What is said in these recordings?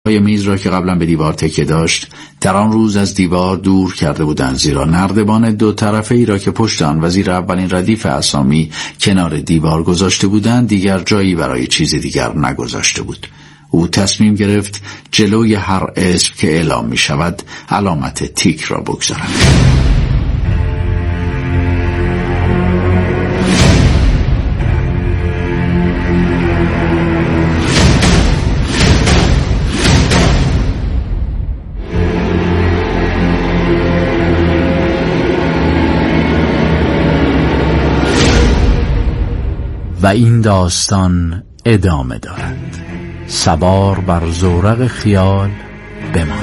پای میز را که قبلا به دیوار تکیه داشت در آن روز از دیوار دور کرده بودند، زیرا نردبان دو طرفه ای را که پشت آن و زیر اولین ردیف اسامی کنار دیوار گذاشته بودند دیگر جایی برای چیز دیگر نگذاشته بود. او تصمیم گرفت جلوی هر اسم که اعلام می شود علامت تیک را بگذارد. و این داستان ادامه دارد. سوار بر زورق خیال بمان.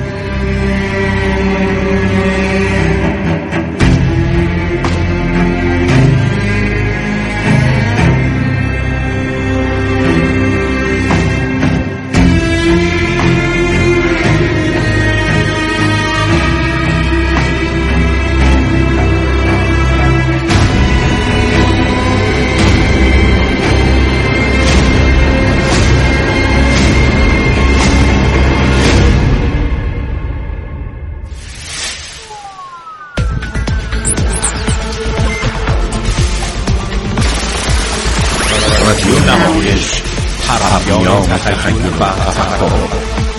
نمایش حرمیان تخیل و تفکر.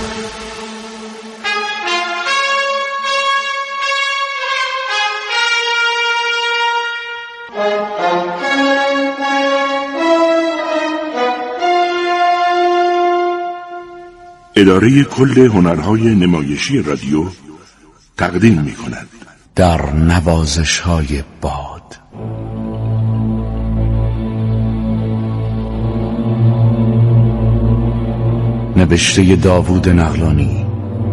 اداره کل هنرهای نمایشی رادیو تقدیم می‌کند در نوازش‌های باد. نوشته داوود نقلانی.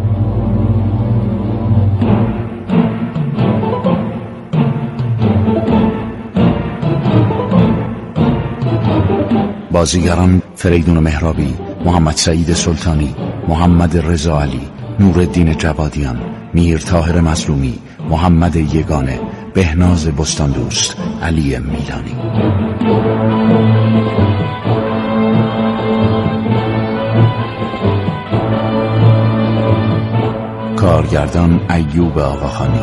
بازیگران فریدون مهرابی، محمد سعید سلطانی، محمد رضا علی، نورالدین جوادیان، میر طاهر مظلومی، محمد یگانه، بهناز بستاندوست، علی میلانی. کارگردان ایوب آقاخانی.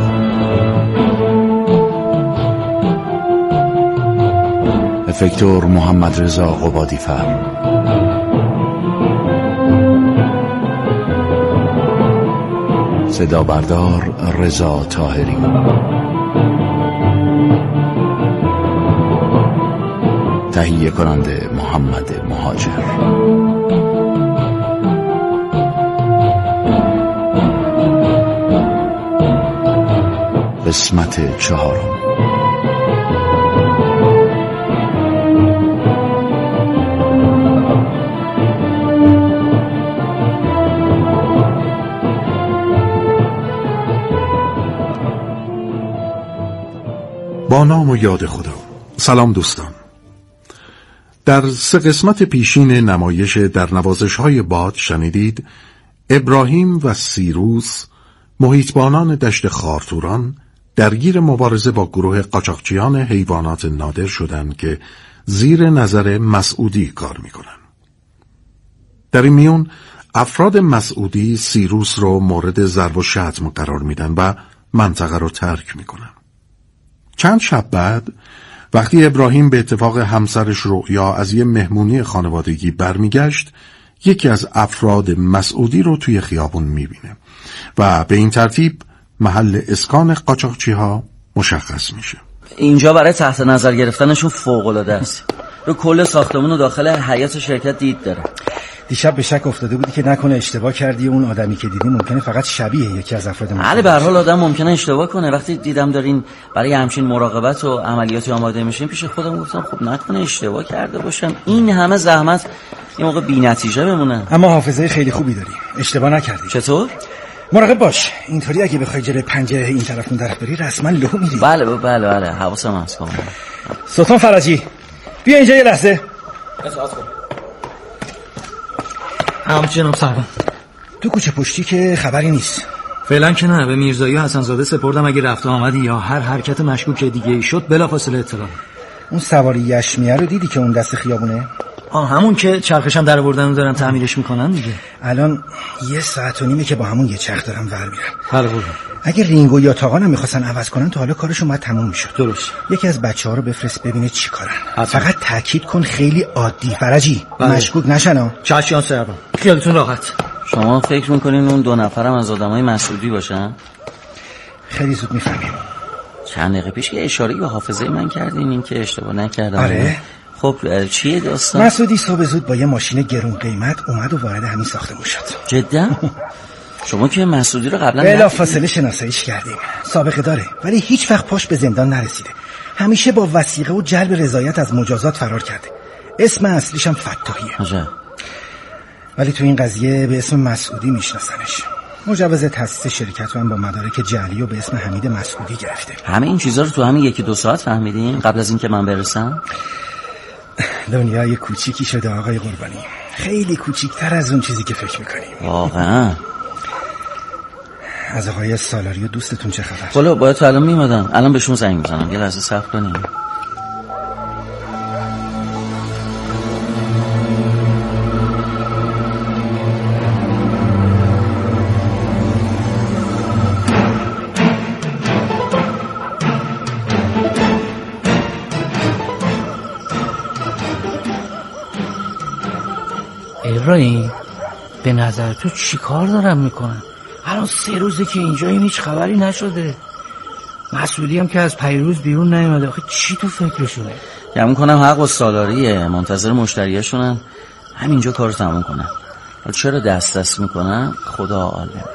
افکتور محمد رضا قبادی‌فر. صدا بردار رضا طاهری. تهیه کننده محمد مهاجر. قسمت 4. با نام و یاد خدا. سلام دوستان. در 3 قسمت پیشین نمایش در نوازش‌های باد شنیدید ابراهیم و سیروس، محیطبانان دشت خارتوران، درگیر مبارزه با گروه قاچاقچیان حیوانات نادر شدند که زیر نظر مسعودی کار میکنن. در این میون افراد مسعودی سیروس رو مورد ضرب و شتم قرار میدن و منطقه رو ترک میکنن. چند شب بعد وقتی ابراهیم به اتفاق همسرش رؤیا از یه مهمونی خانوادگی برمیگشت، یکی از افراد مسعودی رو توی خیابون میبینه و به این ترتیب محل اسکان قاچاقچی‌ها مشخص میشه. اینجا برای تحت نظر گرفتنشون فوق‌العاده است. رو کل ساختمون و داخل حیاط شرکت دید داره. دیشب به شک افتاده بودی که نکنه اشتباه کردی، اون آدمی که دیدی ممکنه فقط شبیه یکی از افراد بله، به هر حال آدم ممکنه اشتباه کنه. وقتی دیدم دارین برای همچین مراقبت و عملیاتی آماده میشین پیش خودم گفتم خب نکنه اشتباه کرده باشم، این همه زحمت یه موقع بی‌نتیجه بمونه. اما حافظه خیلی خوبی داری، اشتباه نکردی. چطور؟ مراقب باش، اینطوری اگه بخوای جلوی پنجره این طرف اون طرف بری رسما لو میری. بله حواسم هست. سلطان فرجی بیا اینجا یه لحظه. جناب سروان، تو کوچه پشتی که خبری نیست؟ فعلا که نه. به میرزایی حسنزاده سپردم اگه رفت آمدی یا هر حرکت مشکوک دیگه ای شد بلافاصله اطلاع. اون سواری یشمیه رو دیدی که اون دست خیابونه؟ همون که چرخشم در آوردن و دارن تعمیرش میکنن دیگه. الان 1.5 ساعت که با همون یه چرخ دارم ور میرم. بله. اگه رینگو یا تاقانم میخواستن عوض کنن تا حالا کارشون باید تموم میشد. درست. یکی از بچه‌ها رو بفرست ببینه چی کارن. حتما. فقط تاکید کن خیلی عادی. فرجی بله. مشکوک نشن. چشیان سربان خیالتون راحت. شما فکر میکنین اون 2 نفرم از آدمای مسعودی باشن؟ خیلی زود میفهمیم. چند دقیقه پیش یه اشاره‌ای به حافظه من کردین این که اشتباه نکردم. آره. خب چیه داستان؟ مسعودی صبح زود با یه ماشین گرون قیمت اومد و وارد همین ساختمون شد. جدا؟ شما که مسعودی رو قبلا بلافاصله شناساییش کردیم. سابقه داره ولی هیچ وقت پاش به زندان نرسیده. همیشه با وثیقه و جلب رضایت از مجازات فرار کرده. اسم اصلیش هم فتاحیه. عجب. ولی تو این قضیه به اسم مسعودی میشناسنش. مجوز تأسیس شرکت رو هم با مدارک جعلی و به اسم حمید مسعودی گرفته. همه این چیزا رو تو همین 1-2 ساعت فهمیدین قبل از اینکه من برسم؟ دنیای کوچیکی شده آقای قربانی. خیلی کوچیک‌تر از اون چیزی که فکر می‌کنیم. واقعا. از آقای سالاری و دوستتون چه خبر؟ خلا باید تو الان میمدن. الان بهشون زنگ میزنم. یه لحظه صبر کنیم. ابراهیم به نظر تو چی کار دارم میکنن؟ الان 3 روزه که اینجاییم هیچ خبری نشده. مسئولی هم که از پیروز بیرون نیومده. آخه چی تو فکرشونه؟ گمون کنم حق با سالاریه. منتظر مشتریاشونن همینجا کارو تموم کنن. حالا چرا دست میکنن خدا عالم.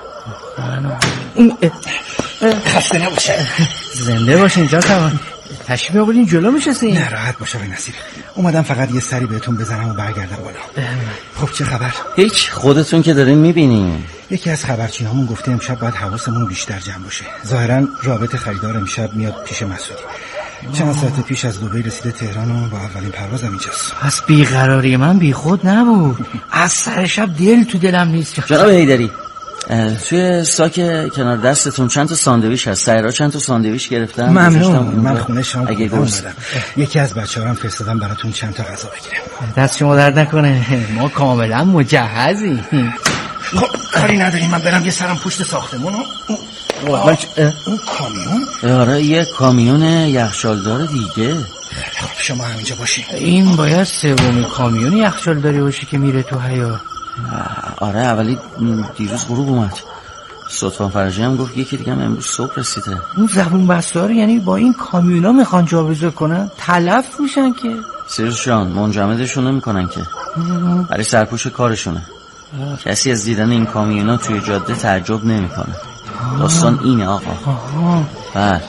خسته نباشه. زنده باشین جا توان. تشریف آوردین جلو میشستین؟ نه راحت باشه آقای نصیری. اومدم فقط یه سری بهتون بزنم و برگردم بالا. خب چه خبر؟ هیچ. خودتون که دارین میبینین. یکی از خبرچینامون گفته امشب باید حواسمون بیشتر جمع باشه. ظاهرا رابط خریدار امشب میاد پیش مسعودی. چند ساعت پیش از دبی رسیده تهران و با اولین پروازم اینجاست. پس بیقراری من بیخود نبود. از سر شب دل تو دلم نیست. جناب حیدری توی ساک کنار دستتون چند تا ساندویچ هست. سایرا چند تا ساندویچ گرفتم. ممنون. من خونه شام اگه گوست یکی از بچه‌هام فرستادم براتون چند تا غذا بگیرم. دست شما درد نکنه. ما کاملا مجهزیم. خب کاری نداریم. من برم یه سرم پشت ساختمون. اون کامیون؟ آره یه کامیون یخچالدار دیگه. خب شما همینجا باشین. این باید 3مین کامیون یخچالداری باشه که میره تو حیاط. آره اولی دیروز غروب اومد. سلطان فرجی هم گفت یکی دیگه هم امروز صبح رسیده. اون زبون بستار یعنی با این کامیونا میخوان جابجا کنن تلف میشن که سیروس جان منجمدشون نمیکنن که برای سرپوش کارشونه. کسی از دیدن این کامیونا توی جاده تعجب نمیکنه. داستان اینه آقا. بله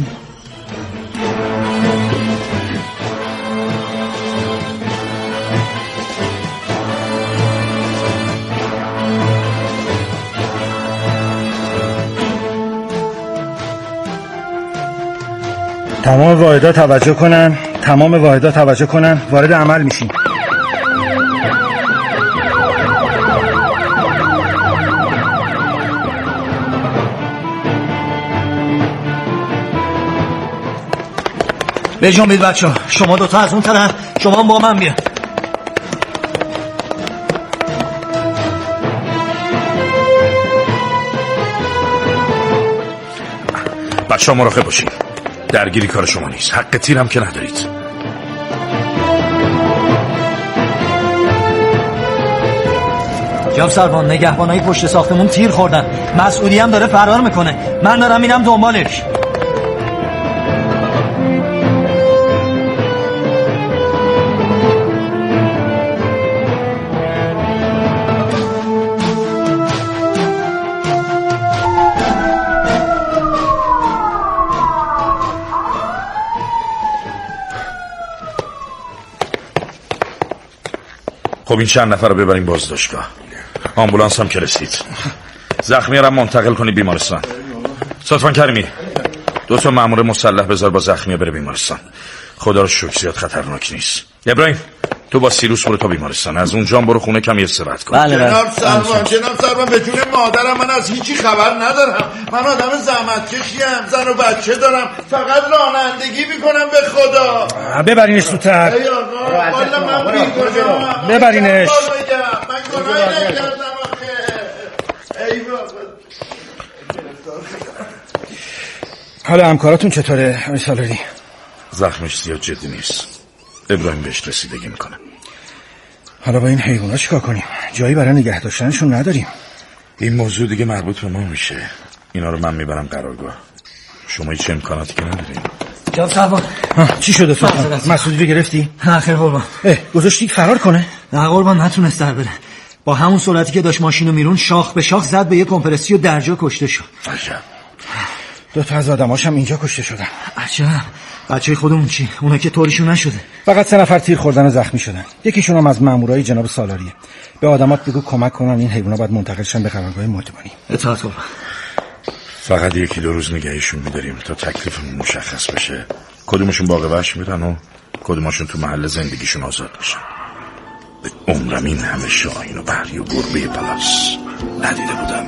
تمام واحدات توجه کنن. وارد عمل میشین. بجنبید بچه‌ها. شما دوتا از اون طرف، شما با من بیا. بچه‌ها مراقب باشین. درگیری کار شما نیست. حق تیر هم که ندارید. جناب سروان نگهبانای پشت ساختمون تیر خوردن. مسئولی هم داره فرار میکنه. من دارم میرم دنبالش. خب این چند نفر رو ببریم بازداشتگاه. آمبولانس هم که رسید. زخمی رو منتقل کنی بیمارستان. سلطان کریمی 2 مأمور مسلح بذار با زخمی بره بیمارستان. خدا رو شکر زیاد خطرناک نیست. ابراهیم تو با سیروس برو تا بیمارستان، از اونجا برو خونه کمی استراحت کن. بله جناب سروان به جون مادرم من از هیچی خبر ندارم. من آدم زحمتکشیم، زن و بچه دارم، فقط رانندگی میکنم به خدا. ببرینش تو تر. ببرینش. من گناهی نکردم آخه. ای بابا. حالا همکاراتون چطوره آقای سالاری؟ زخمش زیاد جدی نیست، ابراهیم بهش رسیدگی میکنه. حالا با این حیونا چیکار کنیم؟ جایی برای نگه داشتنشون نداریم. این موضوع دیگه مربوط به ما میشه. اینا رو من میبرم قرارگاه. شما هیچ امکاناتی که ندارین. جناب سروان چی شده سلطان؟ مسعودی رو گرفتی؟ نه خیر قربان. گذاشتی فرار کنه؟ نه قربان نتونست در بره. با همون سرعتی که داشت ماشینو میرون شاخ به شاخ زد به یه کمپرسی و درجا کشته شد. عجب. 2 تا از آدماش هم اینجا کشته شدن. عجب. بچه خودمون چی؟ اونا که طوریشون نشده. فقط 3 نفر تیر خوردن و زخمی شدن. یکیشون هم از مامورای جناب سالاریه. به آدمات بگو کمک کنن این حیونا باید منتقل شن به قرارگاه مهربانی. اطاعت قربان. فقط 1-2 روز نگهشون می‌داریم تا تکلیفمون مشخص بشه. کدومشون باغ وحش میرن و کدومشون تو محل زندگیشون آزاد بشن. به عمرم این همه شاهین و بحری و گربه پلاس ندیده بودم.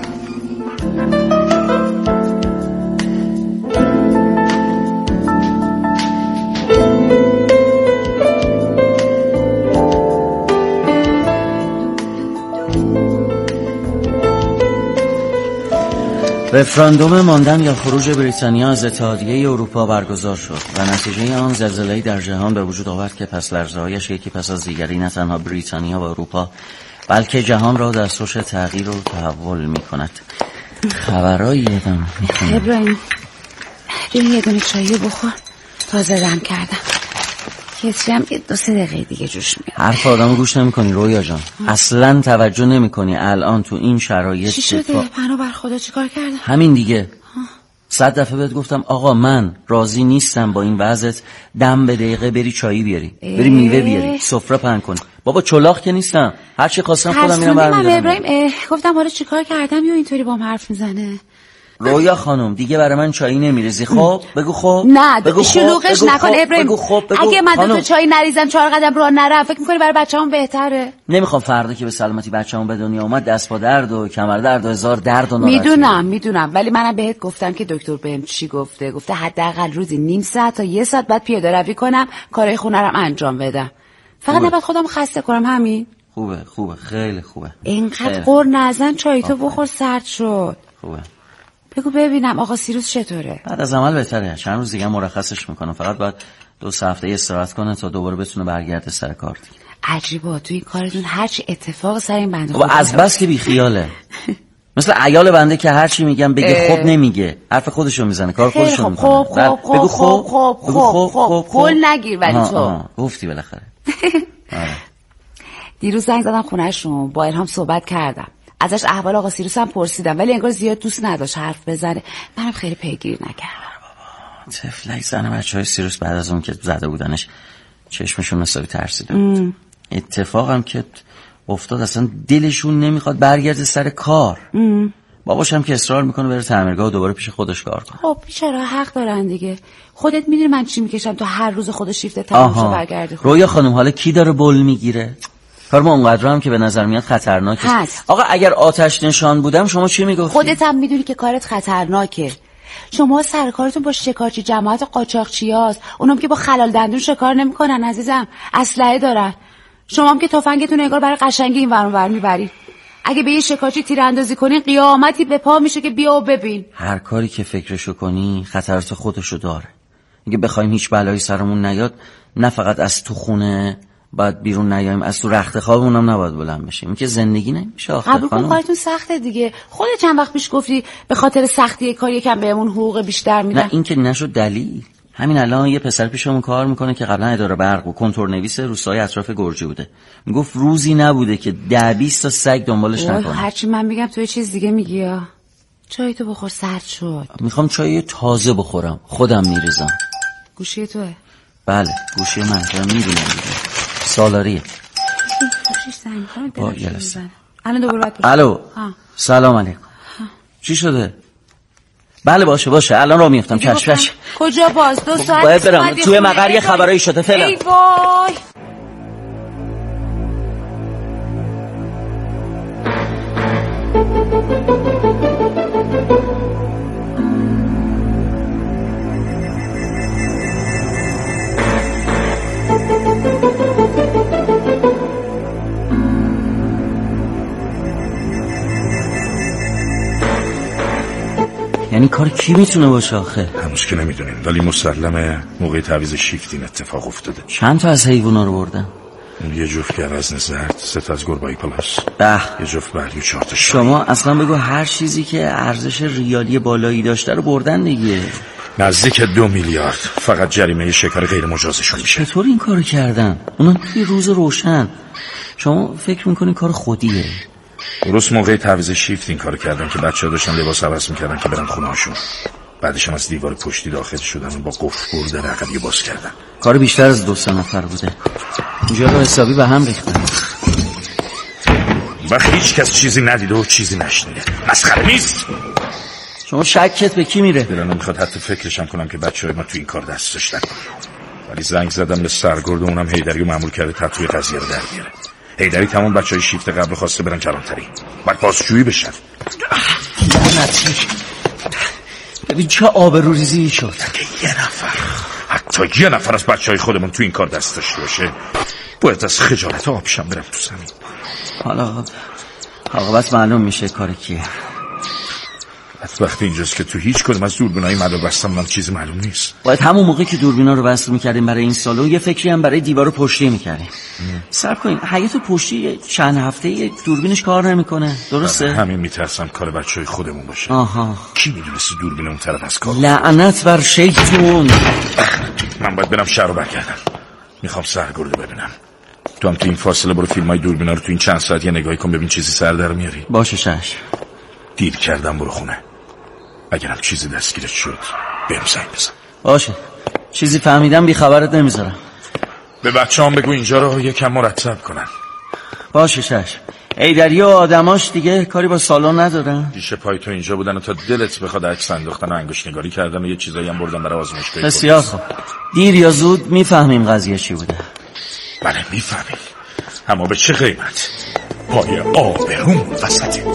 رفراندوم ماندن یا خروج بریتانیا از اتحادیه اروپا برگزار شد و نتیجه آن زلزله‌ای در جهان به وجود آورد که پس لرزه‌هایش یکی پس از دیگری نه تنها بریتانیا و اروپا بلکه جهان را دستخوش تغییر و تحول می‌کند. خبرایی ادم می‌کنه. ابراهیم این یه دونه چایی بخور، تازه دم کردم. کسی هم 2-3 دقیقه دیگه جوش میاد. حرف آدمو گوش نمی‌کنی رویا جان. اصلاً توجه نمی‌کنی الان تو این شرایط. چی شده؟ پناه بر خدا چیکار کردم؟ همین دیگه. 100 دفعه بهت گفتم آقا من راضی نیستم با این وضعت، دم به دقیقه بری چایی بیاری، بری میوه بیاری، سفره پهن کنی. بابا چلاق که نیستم، هر چی خواستم خودم میرم برمی‌دارم. ابراهیم گفتم حالا چیکار کردم یا اینطوری با هم حرف میزنه؟ رویا خانم دیگه برای من چایی نمیریزی؟ خب بگو خب. نه بگو شلوغش نکن ابراهیم. اگه من 2 تا چای نریزم 4 قدم راه نرم فکر می‌کنی برای بچه‌ام بهتره؟ نمیخوام فردا که به سلامتی بچه‌ام به دنیا اومد دست پا درد و کمر درد و هزار درد و ناراحتی. میدونم ولی منم بهت گفتم که دکتر بهم چی گفته حداقل روزی نیم ساعت تا 1 ساعت بعد پیاده روی کنم، کارهای خونه رو انجام بدم. فقط نباید خودم خسته کنم. همین. خوبه خیلی خوبه. اینقدر قر نزن، چای تو بخور سرد شد. خوبه. بگو ببینم آقا سیروس چطوره؟ بعد از عمل بهتره. چند روز دیگه مرخصش میکنم. فقط باید 2 هفته استراحت کنه تا دوباره بتونه برگرده سر کار دیگه. عجیبه توی کارتون هرچی اتفاق سر این بنده خدا از بس که بی خیاله. مثل عیال بنده که هرچی میگم بگه خب نمیگه، حرف خودشو میزنه، کار خودشو میکنه. بگو خب قول نگیر ولی تو گفتی بالاخره. دیروز زنگ زدم خونه‌شون، با الهام صحبت کردم. ازش احوال آقا سیروس هم پرسیدم ولی انگار زیاد دوست نداشت حرف بزنه. منم خیلی پیگیری نکردم. طفلک زن بچهای سیروس بعد از اون که زده بودنش چشمشون حسابی ترسیده بود. اتفاقم که افتاد اصلا دلشون نمیخواد برگرده سر کار. باباشم که اصرار میکنه بره تعمیرگاه و دوباره پیش خودش کار کنه. خب چرا حق دارن دیگه. خودت میدونی من چی میکشم تو هر روز خود شیفت تمام شه برگردی. رویا خانم حالا کی داره بول میگیره؟ کار ما اونقدر هم که به نظر میاد خطرناکه. آقا اگر آتش نشان بودم شما چی میگفتی؟ خودت هم میدونی که کارت خطرناکه. شما سر کارتون با شکارچی جماعت قاچاقچیاست. اونم که با خلال دندون شکار نمیکنن عزیزم، اسلحه دارن. شما هم که تفنگتون انگار برای قشنگی این ور اون ور میبرید. اگه به یه شکارچی تیراندازی کنین قیامتی به پا میشه که بیا و ببین. هر کاری که فکرشو کنی خطرات خودشو داره. اگه بخوایم هیچ بلایی سرمون نیاد، نه فقط از تو خونه باید بیرون نیاییم، از تو رخت خوابمون هم نباید بلند بشیم. این که زندگی نمیشه آخه. قبول کن کارتون سخته دیگه. خودت چند وقت پیش گفتی به خاطر سختی کار یکم بهمون حقوق بیشتر میدن. نه این که نشد دلیل. همین الان یه پسر پیشمون کار میکنه که قبلا اداره برق و کنتور نویس روستای اطراف گرجی بوده. میگفت روزی نبوده که 10-20 تا سگ دنبالش نکنه. هرچی من میگم تو یه چیز دیگه میگی یا. چای تو بخور سرد شد. میخوام چای تازه بخورم، خودم میریزم. گوشی توه؟ بله گوشی من، دارم میبینم دیگه. سالاریه. گوشیش زنگ الان دوباره باید پشت. الو سلام علیکم. چی شده؟ بله باشه الان راه میافتم. چشم. کجا باز 2 ساعت باید برم توی مقر یه خبرایی شده فعلا. ای وای یعنی کار کی میتونه باشه آخه؟ هنوز که نمیدونیم، ولی مسلمه موقع تعویض شیفت این اتفاق افتاده. چند تا از حیوونا رو بردن؟ یه جفت گرزن زرد، 3 تا از گربه پلاس، یه جفت بردی و 4 تا شما اصلا بگو هر چیزی که ارزش ریالی بالایی داشته رو بردن دیگه. نزدیک 2 میلیارد فقط جریمه شکار غیر مجازشون میشه. چطور این کارو کردن؟ اونا توی روز روشن. شما فکر میکنین کار خودیه؟ درست موقع تعویض شیفت این کارو کردن که بچه‌ها داشتن لباس عوض میکردن که برن خونه‌هاشون. بعدش هم از دیوار پشتی داخل شدن و با قفل برده عقبی باز کردن. کار بیشتر از 2-3 نفر بوده. اینجا رو حسابی به هم ریختن. و هیچ کس چیزی ندیده و چیزی نشنیده. مسخره نیست. شما شکت به کی میره؟ دلم نمیخواد حتی فکرشم کنم که بچه‌های ما تو این کار دست داشتن. ولی زنگ زدم به سرگرد و اونم حیدری رو مأمور کرده تا توی قضیه رو در بیاره. حیدری تمام بچهای شیفت قبل خواسته برن کلانتری. بعد بازجویی بشن. لعنتی. ببین چه آبروریزی شد. حتی یه نفر از بچهای خودمون تو این کار دست داشته باشه باید از خجالت آبشم برم تو زمین. حالا عاقبت معلوم میشه کار کیه. وقتی اینجاست که تو هیچ کدوم از دوربینای مدار بستم هم چیزی معلوم نیست. باید همون موقع که دوربینا رو بسته میکردیم برای این سالن یه فکری هم برای دیوار پشتی میکردیم. صبر کنین حیاط پشتی چند هفته دوربینش کار نمیکنه، درسته؟ همین میترسم کار بچهای خودمون باشه. آها. کی میدونست دوربین اون طرف از کار؟ لعنت بر شیطون. من باید برم شهر رو برگردم. میخوام سرگرده ببینم. تو هم تو این فاصله برو فیلمای دوربینا رو تو این چند ساعت یه نگاهی کن ببین چیزی سر در میاری. باشه چش. دیر کردم برو خونه. اگرم چیزی دستگیرت شد بهم زنگ بزن. باشه. چیزی فهمیدم بی خبرت نمیذارم. به بچه‌ام بگو اینجا رو یکم مرتب کنن. باشه چش. حیدری و آدماش دیگه کاری با سالن ندارن؟ پیش پای تو اینجا بودن و تا دلت بخواد عکس انداختن و انگشت نگاری کردن و یه چیزایی هم بردن برای آزمایشگاه. بسیار خوب. دیر یا زود میفهمیم قضیه چی بوده. بله میفهمیم. اما به چه قیمت؟ پای آبروم وسطه.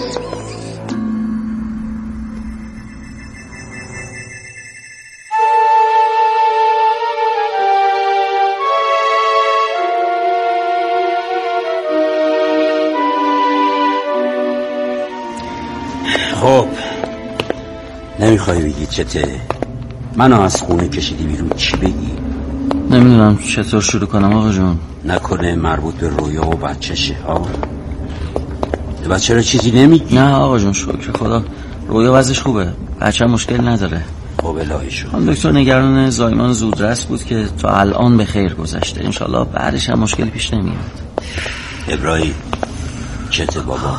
خب نمیخوای بگی چته؟ منو از خونه کشیدی بیرون، چی بگی؟ نمیدونم چطور شروع کنم آقا جون. نکنه مربوط به رویا و بچه‌شه ها؟ بچه رو چیزی نمیگی؟ نه آقا جون شکر خدا رویا وضعش خوبه، بچه مشکل نداره. خب الهی شد. هم دکتر نگران زایمان زودرس بود که تا الان به خیر گذشته، انشالله بعدش هم مشکل پیش نمیاد. ابراهیم چته بابا؟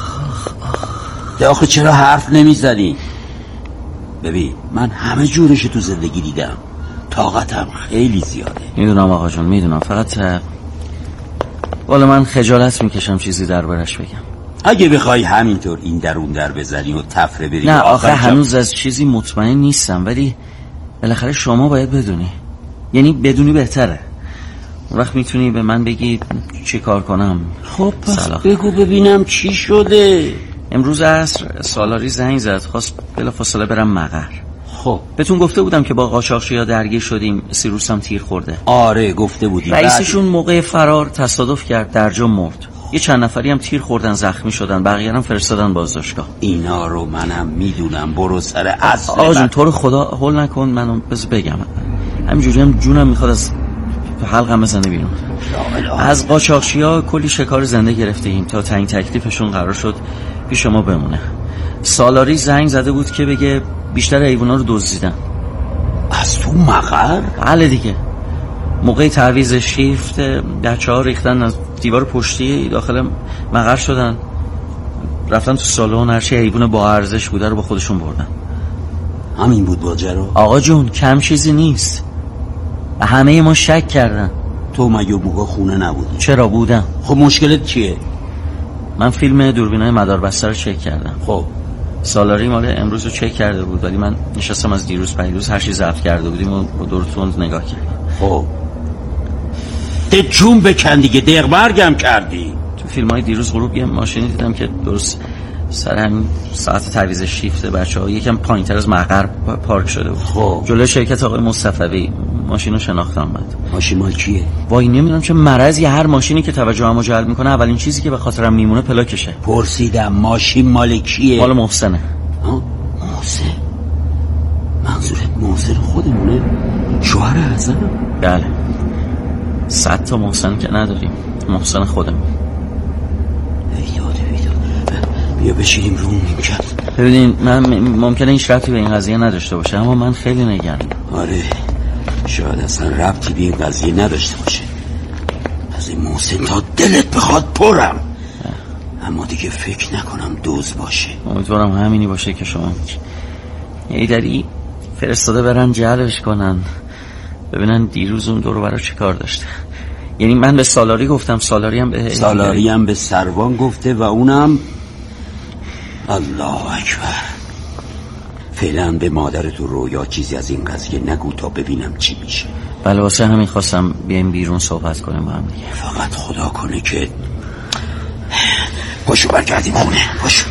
آخه چرا حرف نمیزنی؟ ببین من همه جورش تو زندگی دیدم، طاقتم خیلی زیاده. میدونم آقا جون میدونم، فقط والا من خجالت میکشم چیزی دربارش بگم. اگه بخوای همینطور این در اون در بزنی و تفره بری. نه آخه هنوز از چیزی مطمئن نیستم، ولی بالاخره شما باید بدونی، یعنی بدونی بهتره. اون وقت میتونی به من بگی چی کار کنم. خب پس بگو ببینم چی شده. امروز عصر سالاری زنگ زد، خواست بلافاصله برم مقر. خب بهتون گفته بودم که با قاچاقچی‌ها درگیر شدیم، سیروسم تیر خورده. آره گفته بودی. رئیسشون موقع فرار تصادف کرد در جا مرد. یه چند نفری هم تیر خوردن زخمی شدن، بقیه هم فرستادن بازداشتگاه. اینا رو منم میدونم، برو سر اصل. آقا جون تو رو خدا هول نکن، منو بذار بگم. همینجوری هم جونم میخواد از حلقم بزنه بیرون. از قاچاقچی‌ها کلی شکار زنده گرفتیم تا تعیین تکلیفشون قرار شد پیش شما بمونه. سالاری زنگ زده بود که بگه بیشتر حیونا رو دزدیدن. از تو مقر؟ بله دیگه. موقع تعویض شیفت بچه‌ها ریختن از دیوار پشتی داخل مقر شدن، رفتن تو سالن، هرچی حیوان با ارزش بوده رو با خودشون بردن. همین بود ماجرا؟ آقا جون کم چیزی نیست. همه ما شک کردن. تو مگه موقع خونه نبودی؟ چرا بودم. خب مشکلت چیه؟ من فیلم دوربینای مداربسته رو چک کردم. خب سالاری مال امروز رو چک کرده بود، ولی من نشستم از دیروز پیروز هر چی ضبط کرده بودیم و با دورتون نگاه کردم. خب ده جون بکن دیگه، دغمرگم کردی. تو فیلمای دیروز غروب یه ماشینی دیدم که درست سر همین ساعت تعویض شیفت بچه‌ها یکم پایین‌تر از مقر پارک شده بود. خب جلوی شرکت آقای مصطفی. ماشینو شناختم بعد. ماشین مال کیه؟ وای نمیدونم چه مرضی، هر ماشینی که توجهمو جلب میکنه اولین چیزی که به خاطرم میمونه پلاکشه. پرسیدم ماشین مال کیه؟ مال محسنه. محسن؟ منظورت محسن خودمونه؟ شوهر حسن؟ بله. 100 تا محسن که نداریم، محسن خودمون. بیا بشینیم رو نیمکت. ببینین من ممکنه هیچ ربطی به این قضیه نداشته باشه، اما من خیلی نگرانم. آره شاید اصلا ربطی به این قضیه نداشته باشه. از این محسن تا دلت بخواد پرم، اما دیگه فکر نکنم دوز باشه. امیدوارم همینی باشه که شما میگی. ایدری فرستاده برن جلبش کنن ببینن دیروز اون دورو برای چه کار داشته. یعنی من به سالاری گفتم، سالاری هم به سروان گفته و اونم الله اکبر. فعلا به مادرت و رویا چیزی از این قضیه نگو تا ببینم چی میشه. بله واسه همین خواستم بیایم بیرون صحبت کنیم با هم دیگه. فقط خدا کنه که پاشو برگردیم خونه. پاشو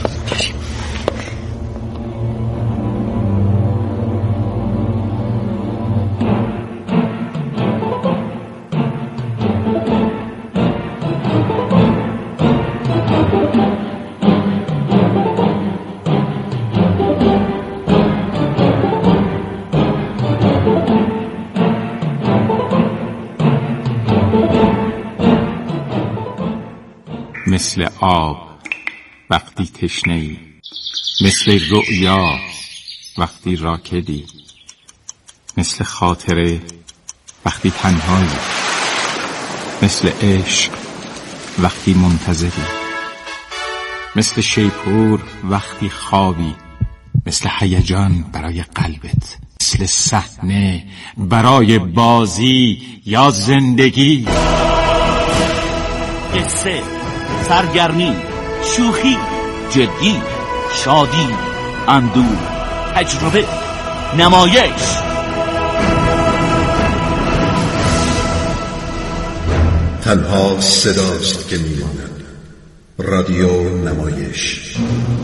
مثل آب وقتی تشنه‌ای، مثل رؤیا وقتی راکدی، مثل خاطره وقتی تنهایی، مثل عشق وقتی منتظری، مثل شیپور وقتی خوابی، مثل هیجان برای قلبت، مثل صحنه برای بازی یا زندگی. قصه، سرگرمی، شوخی، جدی، شادی، اندوه، تجربه، نمایش. تنها صداست که میماند. رادیو نمایش.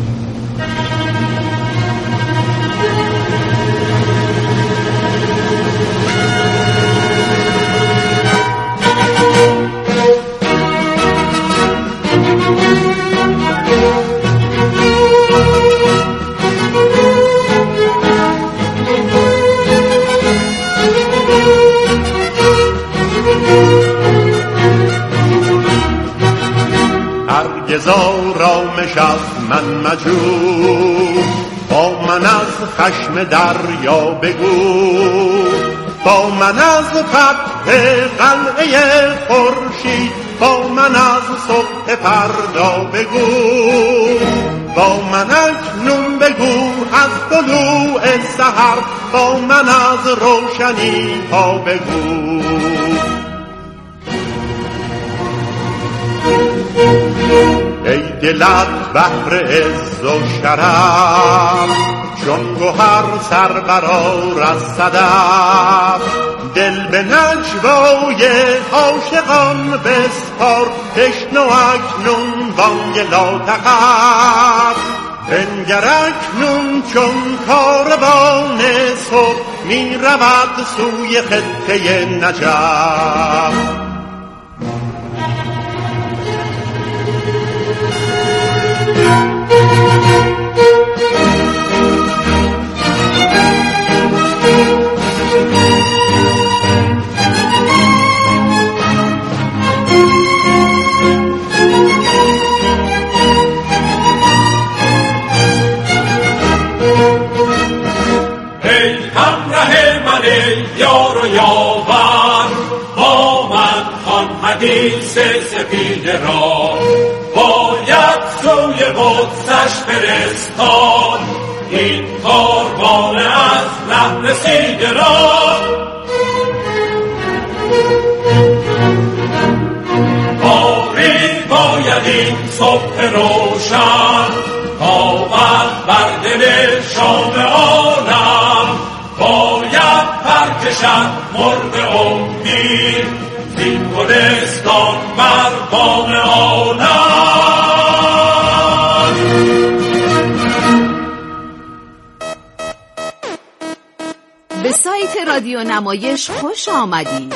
رامش از من مجو، با من از خشم دریا بگو، با من از فتح قلعه خورشید، با من از صبح فردا بگو، با من اکنون بگو از طلوع سحر، با من از روشنی ها بگو. ای دلت بحر عز و شرف، چون گوهر سر برآر از صدف، دل به نجوای عاشقان بسپار، بشنو اکنون بانگ لاتخف، بنگر اکنون چون کاروان صبح می رود سوی خطه نجف. حدیث سپید را باید سوی قدسش فرستاد، این کاروان از ره رسیده را. باری باید این صبح روشن تابد بر دل شام عالم، باید پرکشد مرغ امید زین گلستان بر بام عالم. به سایت رادیو نمایش خوش آمدید.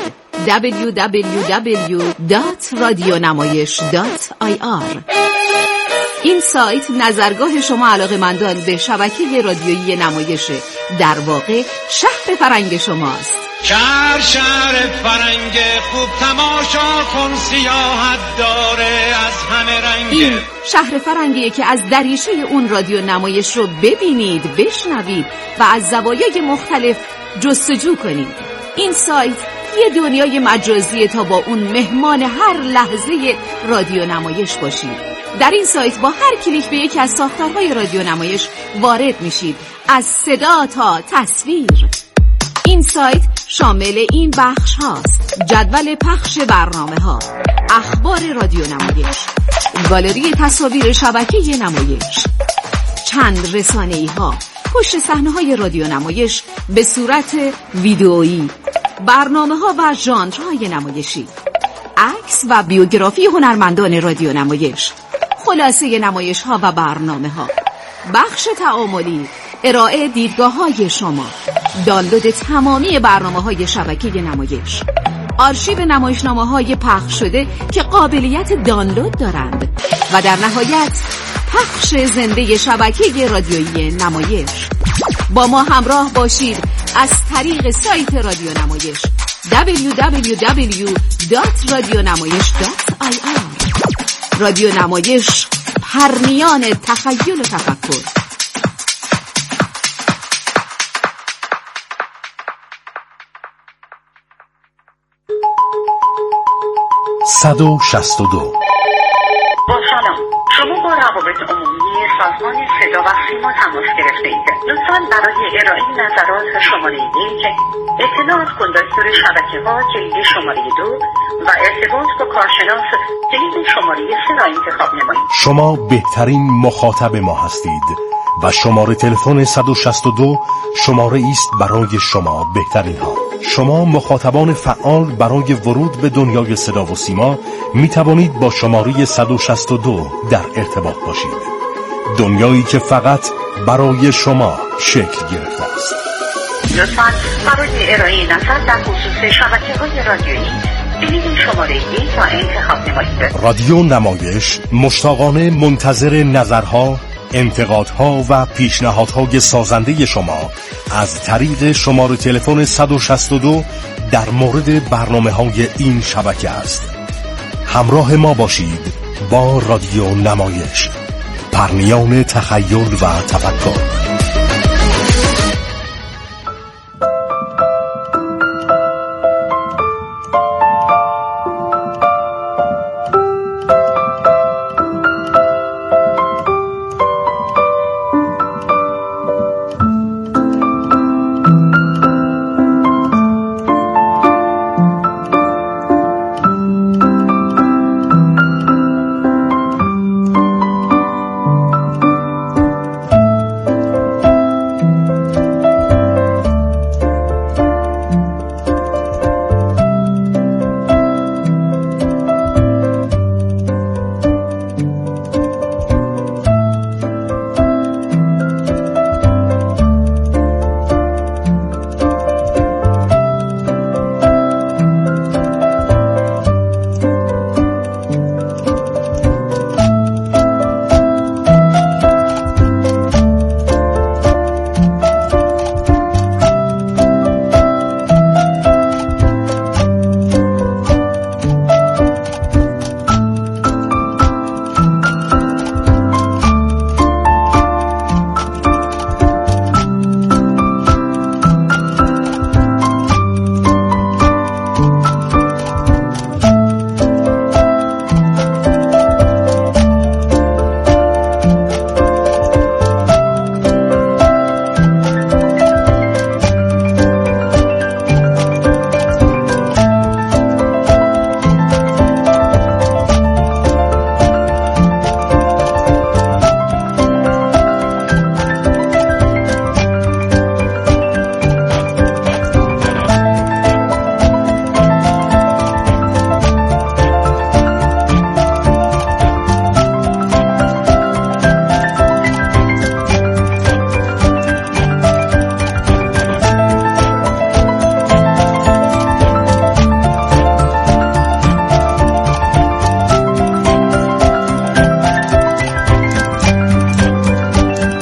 www.radionamayish.ir. این سایت نظرگاه شما علاقه‌مندان به شبکه رادیویی نمایشه. در واقع شهر فرنگ شماست. شهر فرنگ خوب تماشا کن، سیاحت داره از همه رنگ. این شهر فرنگیه که از دریچه اون رادیو نمایش رو ببینید، بشنوید و از زوایای مختلف جستجو کنید. این سایت یه دنیای مجازیه تا با اون مهمان هر لحظه رادیو نمایش باشید. در این سایت با هر کلیک به یکی از ساختارهای رادیو نمایش وارد میشید، از صدا تا تصویر. این سایت شامل این بخش هاست: جدول پخش برنامه ها، اخبار رادیو نمایش، گالری تصاویر شبکه نمایش، چند رسانه‌ای ها، پشت صحنه های رادیو نمایش به صورت ویدئویی، برنامه ها و ژانرهای نمایشی، عکس و بیوگرافی هنرمندان رادیو نمایش، خلاصه نمایش ها و برنامه ها، بخش تعاملی، ارائه دیدگاه های شما، دانلود تمامی برنامه های شبکه نمایش، آرشیو نمایشنامه های پخش شده که قابلیت دانلود دارند و در نهایت پخش زنده شبکه رادیویی نمایش. با ما همراه باشید از طریق سایت رادیو نمایش www.radionamayish.ir. رادیو نمایش، پرنیان تخیل و تفکر. با سلام، شما با روابط عمومی سازمان صدا و سیما تماس گرفته اید. لطفاً برای ارائه نظرات شماره 1، اطلاع از کندکتور شبکه ها کلید شماره 2 و ارتباط با کارشناس کلید شماره 3 را انتخاب نمایید. شما بهترین مخاطب ما هستید و شماره تلفن 162 شماره است برای شما بهترین ها. شما مخاطبان فعال برای ورود به دنیای صدا و سیما می توانید با شماره 162 در ارتباط باشید. دنیایی که فقط برای شما شکل گرفته است. لطفاً برای ارائه نظر در خصوص شبکه‌های رادیویی کلید شماره 1 را انتخاب نمایید. رادیو نمایش مشتاقانه منتظر نظرها، انتقادها و پیشنهادهای سازنده شما از طریق شماره تلفن 162 در مورد برنامه‌های این شبکه است. همراه ما باشید با رادیو نمایش، پرنیان تخیل و تفکر.